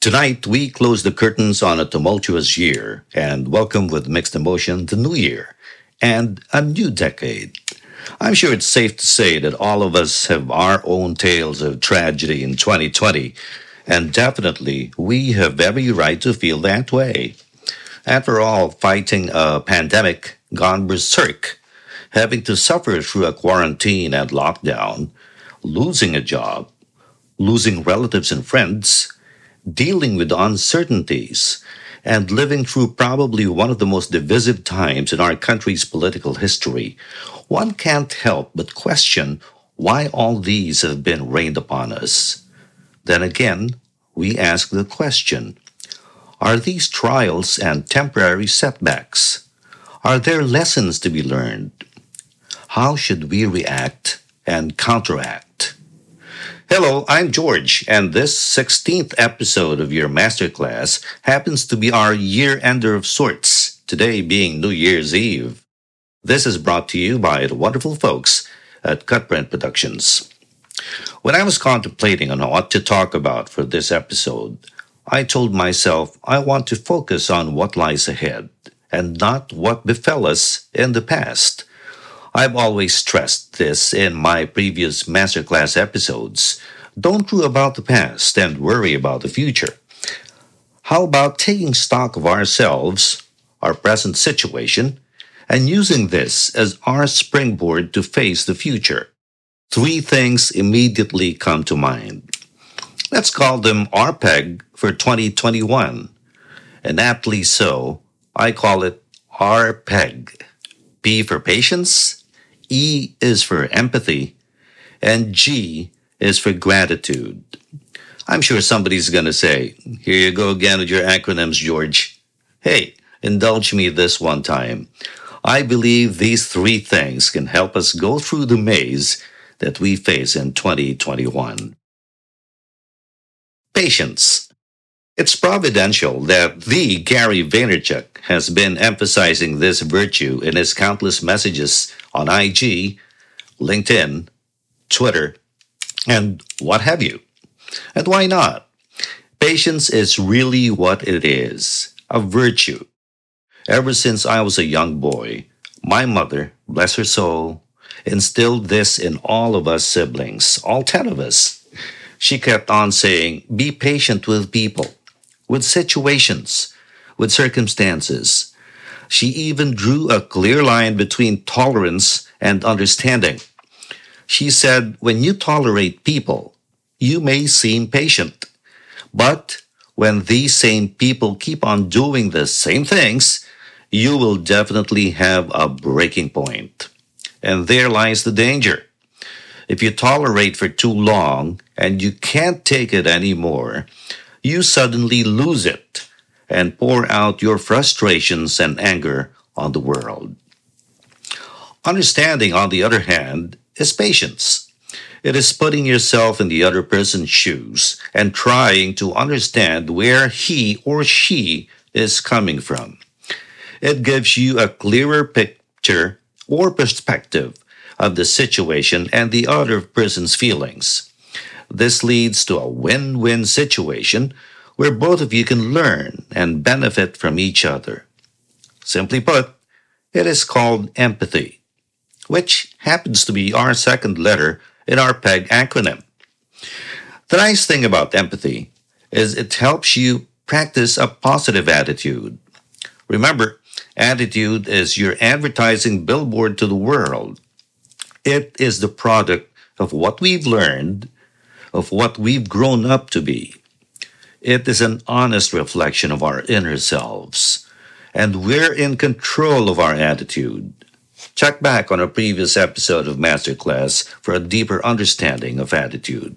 Tonight, we close the curtains on a tumultuous year and welcome with mixed emotion the new year and a new decade. I'm sure it's safe to say that all of us have our own tales of tragedy in 2020, and definitely we have every right to feel that way. After all, fighting a pandemic gone berserk, having to suffer through a quarantine and lockdown, losing a job, losing relatives and friends, dealing with uncertainties, and living through probably one of the most divisive times in our country's political history, one can't help but question why all these have been rained upon us. Then again, we ask the question, are these trials and temporary setbacks? Are there lessons to be learned? How should we react and counteract? Hello, I'm George, and this 16th episode of your masterclass happens to be our year ender of sorts, today being New Year's Eve. This is brought to you by the wonderful folks at Cutprint Productions. When I was contemplating on what to talk about for this episode, I told myself I want to focus on what lies ahead and not what befell us in the past. I've always stressed this in my previous masterclass episodes. Don't drew about the past and worry about the future. How about taking stock of ourselves, our present situation, and using this as our springboard to face the future? Three things immediately come to mind. Let's call them RPEG for 2021. And aptly so, I call it RPEG. P for patience, E is for empathy, and G is for gratitude. I'm sure somebody's going to say, here you go again with your acronyms, George. Hey, indulge me this one time. I believe these three things can help us go through the maze that we face in 2021. Patience. It's providential that the Gary Vaynerchuk has been emphasizing this virtue in his countless messages on IG, LinkedIn, Twitter, and what have you. And why not? Patience is really what it is, a virtue. Ever since I was a young boy, my mother, bless her soul, instilled this in all of us siblings, all 10 of us. She kept on saying, be patient with people, with situations, with circumstances. She even drew a clear line between tolerance and understanding. She said, when you tolerate people, you may seem patient. But when these same people keep on doing the same things, you will definitely have a breaking point. And there lies the danger. If you tolerate for too long and you can't take it anymore, you suddenly lose it and pour out your frustrations and anger on the world. Understanding, on the other hand, is patience. It is putting yourself in the other person's shoes and trying to understand where he or she is coming from. It gives you a clearer picture or perspective of the situation and the other person's feelings. This leads to a win-win situation where both of you can learn and benefit from each other. Simply put, it is called empathy, which happens to be our second letter in our PEG acronym. The nice thing about empathy is it helps you practice a positive attitude. Remember, attitude is your advertising billboard to the world. It is the product of what we've learned, of what we've grown up to be. It is an honest reflection of our inner selves, and we're in control of our attitude. Check back on a previous episode of Masterclass for a deeper understanding of attitude.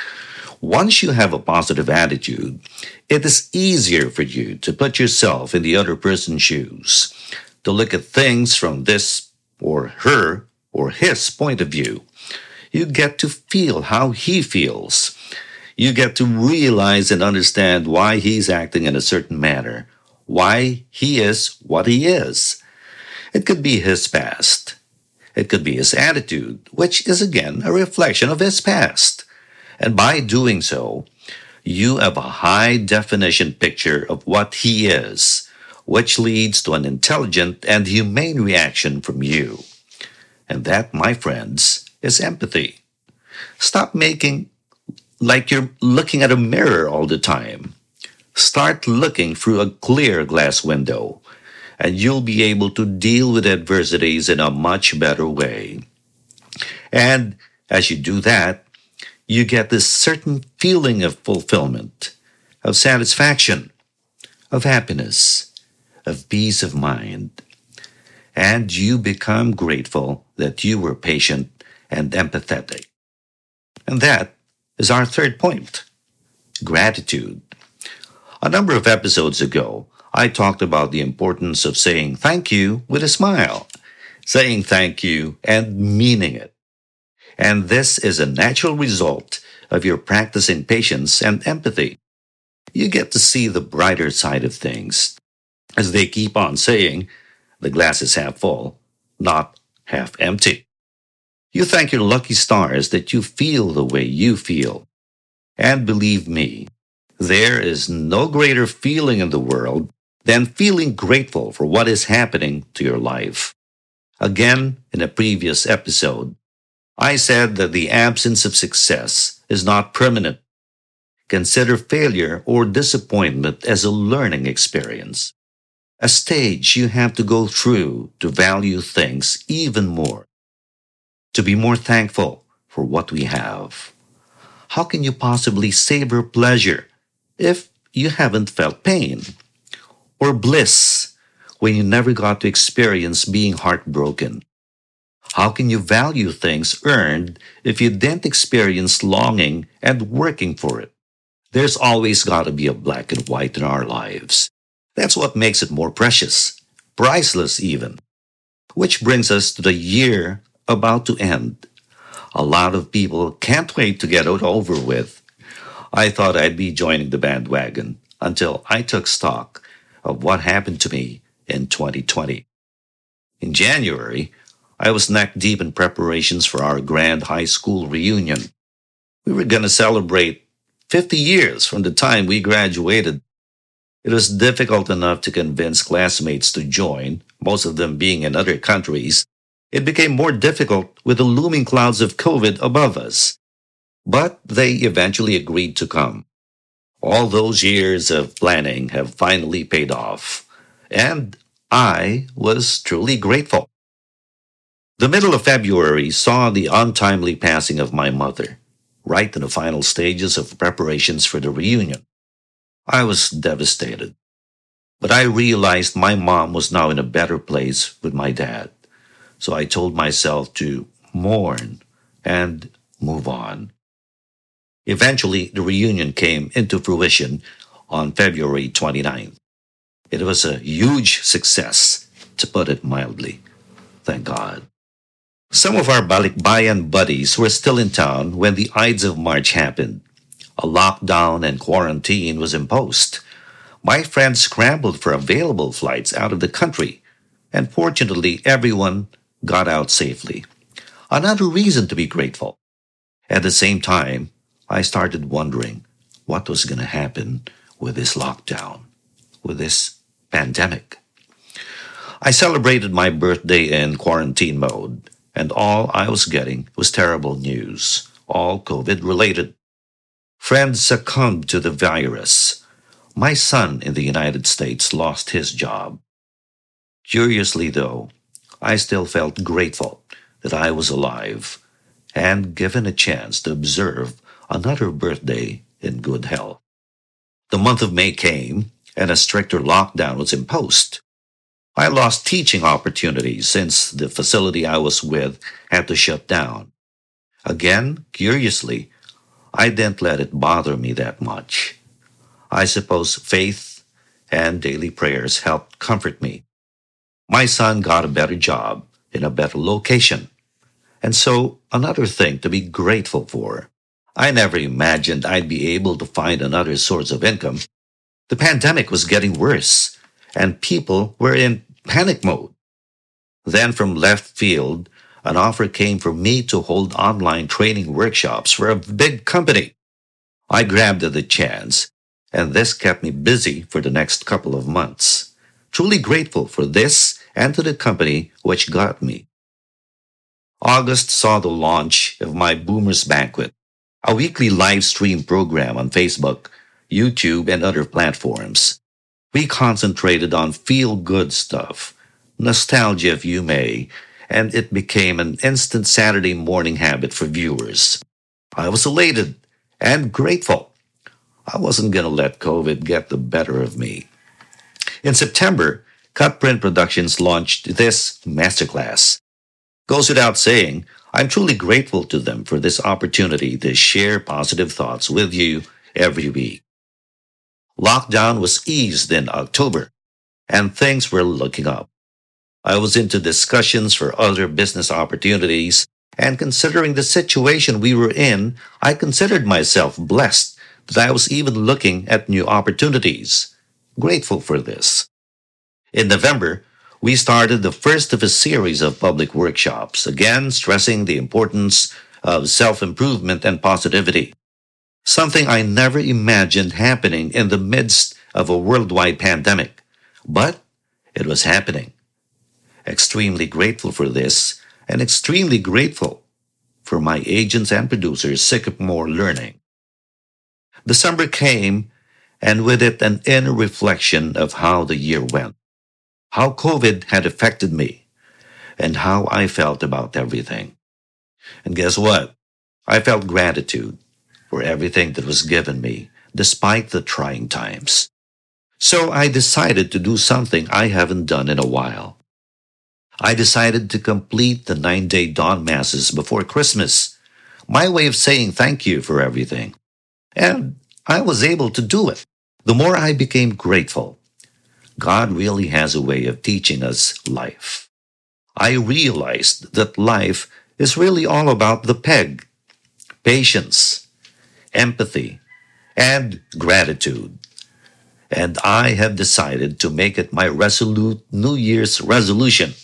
Once you have a positive attitude, it is easier for you to put yourself in the other person's shoes, to look at things from this or her or his point of view. You get to feel how he feels. You get to realize and understand why he's acting in a certain manner, why he is what he is. It could be his past. It could be his attitude, which is again a reflection of his past. And by doing so, You have a high definition picture of what he is, which leads to an intelligent and humane reaction from you. And that, my friends, is empathy. Stop making like you're looking at a mirror all the time. Start looking through a clear glass window, and you'll be able to deal with adversities in a much better way. And as you do that, you get this certain feeling of fulfillment, of satisfaction, of happiness, of peace of mind. And you become grateful that you were patient and empathetic. And that is our third point, gratitude. A number of episodes ago, I talked about the importance of saying thank you with a smile, saying thank you and meaning it. And this is a natural result of your practicing patience and empathy. You get to see the brighter side of things. As they keep on saying, the glass is half full, not half empty. You thank your lucky stars that you feel the way you feel. And believe me, there is no greater feeling in the world than feeling grateful for what is happening to your life. Again, in a previous episode, I said that the absence of success is not permanent. Consider failure or disappointment as a learning experience, a stage you have to go through to value things even more, to be more thankful for what we have. How can you possibly savor pleasure if you haven't felt pain? Or bliss when you never got to experience being heartbroken? How can you value things earned if you didn't experience longing and working for it? There's always got to be a black and white in our lives. That's what makes it more precious, priceless even. Which brings us to the year about to end. A lot of people can't wait to get it over with. I thought I'd be joining the bandwagon until I took stock of what happened to me in 2020. In January, I was neck deep in preparations for our grand high school reunion. We were going to celebrate 50 years from the time we graduated. It was difficult enough to convince classmates to join, most of them being in other countries. It became more difficult with the looming clouds of COVID above us. But they eventually agreed to come. All those years of planning have finally paid off, and I was truly grateful. The middle of February saw the untimely passing of my mother, right in the final stages of preparations for the reunion. I was devastated, but I realized my mom was now in a better place with my dad, so I told myself to mourn and move on. Eventually, the reunion came into fruition on February 29th. It was a huge success, to put it mildly. Thank God. Some of our Balikbayan buddies were still in town when the Ides of March happened. A lockdown and quarantine was imposed. My friends scrambled for available flights out of the country, and fortunately, everyone got out safely. Another reason to be grateful. At the same time, I started wondering what was going to happen with this lockdown, with this pandemic. I celebrated my birthday in quarantine mode, and all I was getting was terrible news, all COVID related. Friends succumbed to the virus. My son in the United States lost his job. Curiously, though, I still felt grateful that I was alive and given a chance to observe another birthday in good health. The month of May came, and a stricter lockdown was imposed. I lost teaching opportunities since the facility I was with had to shut down. Again, curiously, I didn't let it bother me that much. I suppose faith and daily prayers helped comfort me. My son got a better job in a better location. And so, another thing to be grateful for. I never imagined I'd be able to find another source of income. The pandemic was getting worse, and people were in panic mode. Then, from left field, an offer came for me to hold online training workshops for a big company. I grabbed at the chance, and this kept me busy for the next couple of months. Truly grateful for this and to the company which got me. August saw the launch of my Boomers Banquet, a weekly live stream program on Facebook, YouTube, and other platforms. We concentrated on feel good stuff, nostalgia if you may, and it became an instant Saturday morning habit for viewers. I was elated and grateful. I wasn't going to let COVID get the better of me. In September, Cutprint Productions launched this masterclass. Goes without saying, I'm truly grateful to them for this opportunity to share positive thoughts with you every week. Lockdown was eased in October, and things were looking up. I was into discussions for other business opportunities, and considering the situation we were in, I considered myself blessed that I was even looking at new opportunities. Grateful for this. In November, we started the first of a series of public workshops, again stressing the importance of self-improvement and positivity. Something I never imagined happening in the midst of a worldwide pandemic. But it was happening. Extremely grateful for this, and extremely grateful for my agents and producers Sycamore Learning. December came, and with it an inner reflection of how the year went, how COVID had affected me, and how I felt about everything. And guess what? I felt gratitude for everything that was given me, despite the trying times. So I decided to do something I haven't done in a while. I decided to complete the 9-day dawn masses before Christmas, my way of saying thank you for everything. And I was able to do it. The more I became grateful, God really has a way of teaching us life. I realized that life is really all about the PEG, patience, empathy, and gratitude. And I have decided to make it my resolute New Year's resolution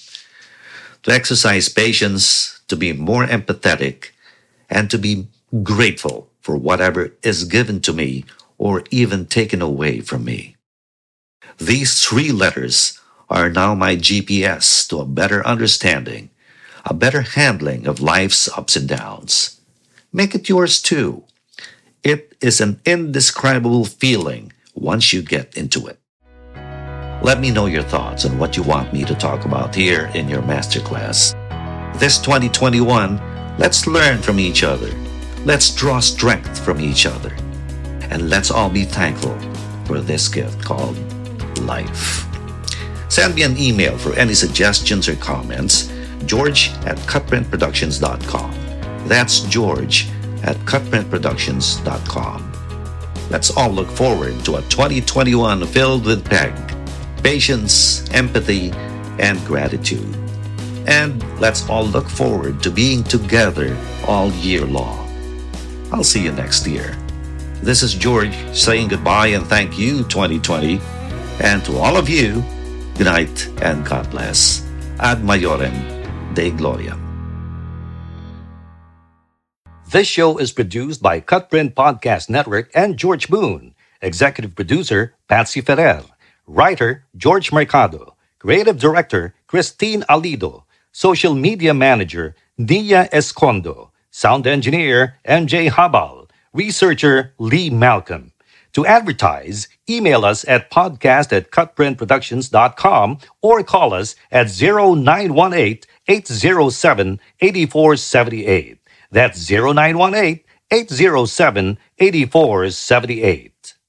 to exercise patience, to be more empathetic, and to be grateful for whatever is given to me or even taken away from me. These 3 letters are now my GPS to a better understanding, a better handling of life's ups and downs. Make it yours too. It is an indescribable feeling once you get into it. Let me know your thoughts on what you want me to talk about here in your masterclass. This 2021, let's learn from each other. Let's draw strength from each other. And let's all be thankful for this gift called life. Send me an email for any suggestions or comments, george@cutprintproductions.com. That's george@cutprintproductions.com. Let's all look forward to a 2021 filled with PEG, patience, empathy, and gratitude. And let's all look forward to being together all year long. I'll see you next year. This is George saying goodbye and thank you, 2020. And to all of you, good night and God bless. Ad Maiorem Dei Gloria. This show is produced by Cutprint Podcast Network and George Boone. Executive producer, Patsy Ferrer. Writer, George Mercado. Creative Director, Christine Alido. Social Media Manager, Nia Escondo. Sound Engineer, MJ Habal. Researcher, Lee Malcolm. To advertise, email us at podcast@cutprintproductions.com or call us at 0918-807-8478. That's 0918-807-8478.